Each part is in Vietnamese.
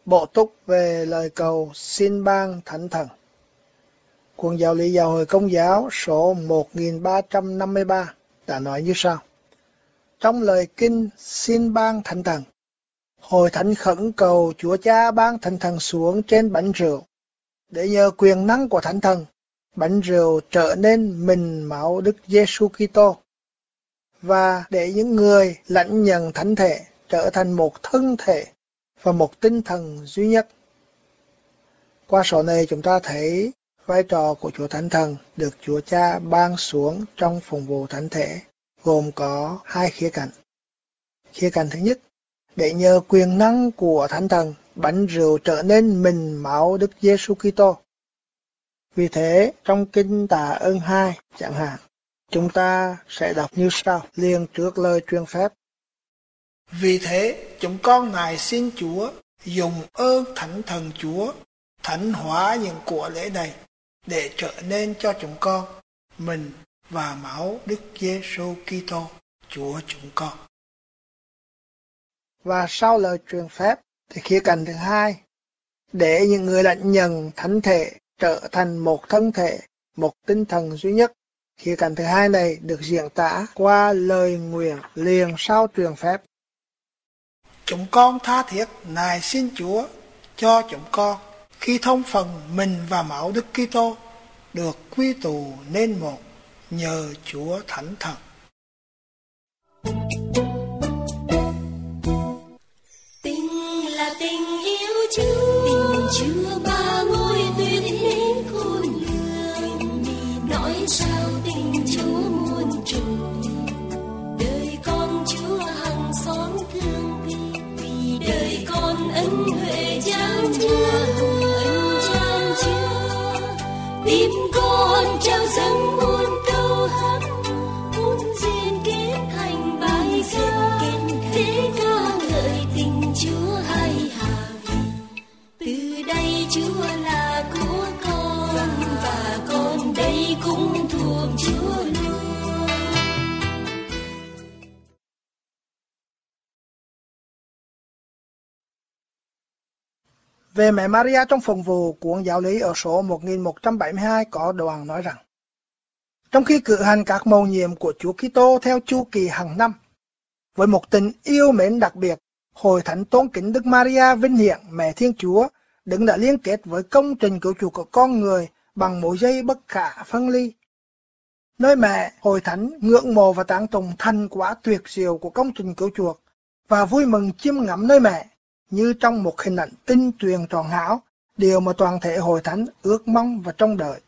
Bổ túc về lời cầu xin ban thánh thần. Cuốn giáo lý giáo hội Công giáo số 1353 đã nói như sau. Trong lời kinh xin ban thánh thần, hội thánh khẩn cầu Chúa Cha ban thánh thần xuống trên bánh rượu, để nhờ quyền năng của thánh thần, bánh rượu trở nên mình máu Đức Giêsu Kitô, và để những người lãnh nhận thánh thể trở thành một thân thể và một tinh thần duy nhất. Qua số này chúng ta thấy vai trò của Chúa Thánh Thần được Chúa Cha ban xuống trong phụng vụ thánh thể, gồm có hai khía cạnh. Khía cạnh thứ nhất, để nhờ quyền năng của Thánh Thần, bánh rượu trở nên mình máu Đức Giêsu Kitô. Vì thế, trong kinh Tạ ơn 2 chẳng hạn, chúng ta sẽ đọc như sau, liền trước lời truyền phép. Vì thế, chúng con nài xin Chúa dùng ơn Thánh Thần Chúa thánh hóa những của lễ này để trở nên cho chúng con mình và máu Đức Giêsu Kitô Chúa chúng con. Và sau lời truyền phép thì khía cạnh thứ hai, để những người lãnh nhận thánh thể trở thành một thân thể, một tinh thần duy nhất. Khía cạnh thứ hai này được diễn tả qua lời nguyện liền sau truyền phép. Chúng con tha thiết nài xin Chúa cho chúng con khi thông phần mình và máu Đức Kitô được quy tụ nên một nhờ Chúa Thánh Thần. Tình là tình yêu Chúa, tình Chúa ba ngôi tuyệt đến khôn lường, nói sao tình Chúa muôn trùng, đời con Chúa hằng xóm thương vì đời con ân huệ chan chứa, tim con trao dâng muôn câu hát, muôn duyên kết thành bài ca để ca ngợi tình Chúa hay hà vì từ đây Chúa là của con và con đây cũng thuộc Chúa luôn. Về mẹ Maria trong phụng vụ, cuốn giáo lý ở số 1172 có đoạn nói rằng: trong khi cử hành các mầu nhiệm của Chúa Kitô theo chu kỳ hàng năm, với một tình yêu mến đặc biệt, hội thánh tôn kính Đức Maria vinh hiển mẹ Thiên Chúa đấng đã liên kết với công trình cứu chuộc của con người bằng mối dây bất khả phân ly. Nơi mẹ, hội thánh ngưỡng mộ và tán tụng thành quả tuyệt diệu của công trình cứu chuộc và vui mừng chiêm ngắm nơi mẹ như trong một hình ảnh tinh tuyền tròn hảo, điều mà toàn thể hội thánh ước mong và trông đợi.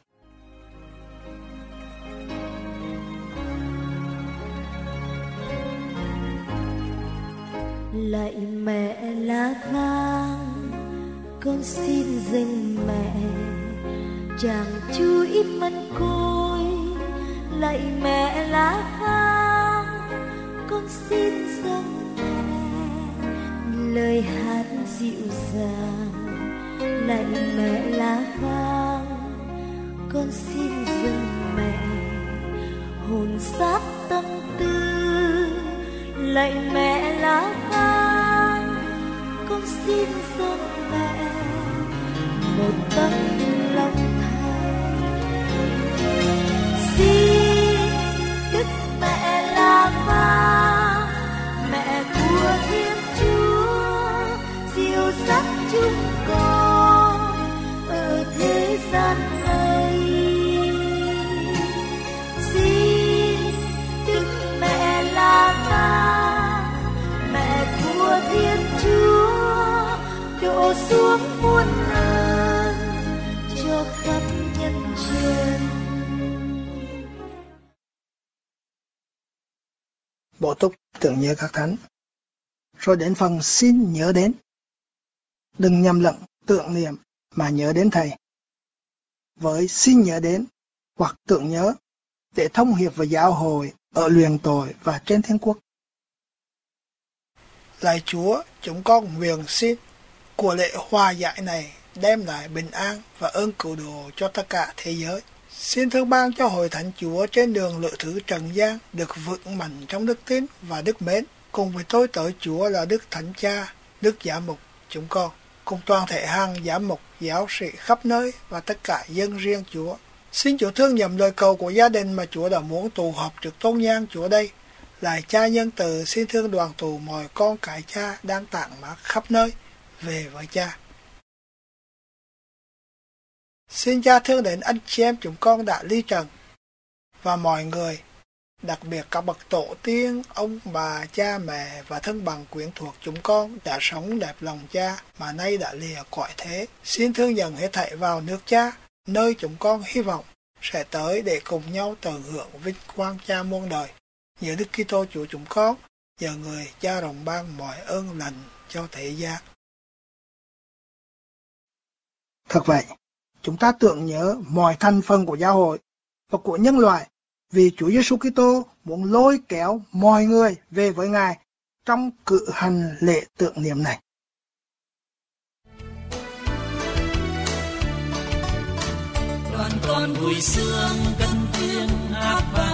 Lạy mẹ lá vàng, con xin dâng mẹ chàng chuỗi mân côi. Lạy mẹ lá vàng, con xin dâng mẹ lời hát dịu dàng. Lạy mẹ lá vàng, con xin dâng mẹ hồn xác tâm tư. Lạy mẹ lá vàng, con xin dâng mẹ một tấm lòng thành. Xin Đức mẹ lá vàng, mẹ của Thiên Chúa, dìu dắt chúng con ở thế gian này. Xin Đức mẹ lá vàng, mẹ của Thiên Chúa, đổ xuống muôn ơn cho khắp nhân gian. Bổ túc tưởng nhớ các thánh. Rồi đến phần xin nhớ đến. Đừng nhầm lẫn tưởng niệm mà nhớ đến Thầy. Với xin nhớ đến hoặc tưởng nhớ để thông hiệp với giáo hội ở luyện tội và trên thiên quốc. Lạy Chúa, chúng con nguyện xin của lễ hòa giải này đem lại bình an và ơn cứu độ cho tất cả thế giới. Xin thương ban cho hội thánh Chúa trên đường lữ thứ trần gian được vững mạnh trong đức tín và đức mến, cùng với tôi tới Chúa là Đức Thánh Cha, Đức Giám mục chúng con. cùng toàn thể hàng giám mục, giáo sĩ khắp nơi và tất cả dân riêng Chúa. Xin Chúa thương nhầm lời cầu của gia đình mà Chúa đã muốn tụ họp trước tôn nhang Chúa đây. Lạy Cha nhân từ, xin thương đoàn tụ mọi con cái Cha đang tản mát khắp nơi về với Cha. Xin Cha thương đến anh chị em chúng con đã ly trần và mọi người, đặc biệt các bậc tổ tiên, ông bà, cha mẹ và thân bằng quyến thuộc chúng con đã sống đẹp lòng Cha mà nay đã lìa cõi thế. Xin thương nhận hết thảy vào nước Cha, nơi chúng con hy vọng sẽ tới để cùng nhau tận hưởng vinh quang Cha muôn đời. Nhờ Đức Kitô Chúa chúng con, nhờ người Cha rộng ban mọi ơn lành cho thế gian. Thật vậy, chúng ta tưởng nhớ mọi thành phần của giáo hội và của nhân loại, vì Chúa Giêsu Kitô muốn lôi kéo mọi người về với Ngài trong cử hành lễ tưởng niệm này. Đoàn con vui sướng cất tiếng hát vang